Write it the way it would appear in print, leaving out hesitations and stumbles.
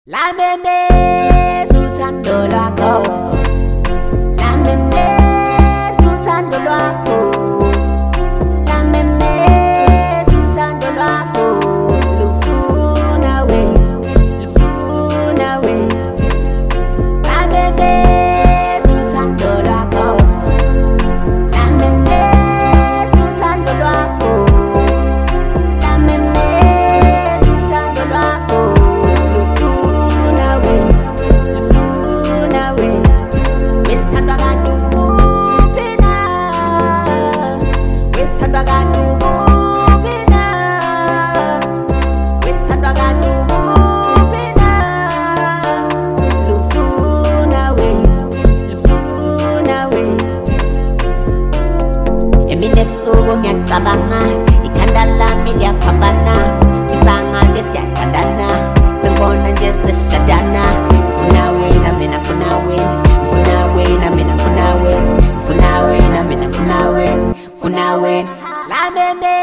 La meme sultando lwakho, la meme sultando lwakho, la meme sultando lwakho, lufuna we, lufuna we. La meme sultando lwakho, la meme sultando lwakho, la meme sultando lwakho. Ebusuku ngiyacabanga, ikhanda lami liyaphambana, isanga besiyathandana, sengibona nje sesishadana. Ngifuna wena mina ngifuna wena, ngifuna wena mina ngifuna wena, ngifuna wena mina ngifuna wena, ngifuna wena. La meme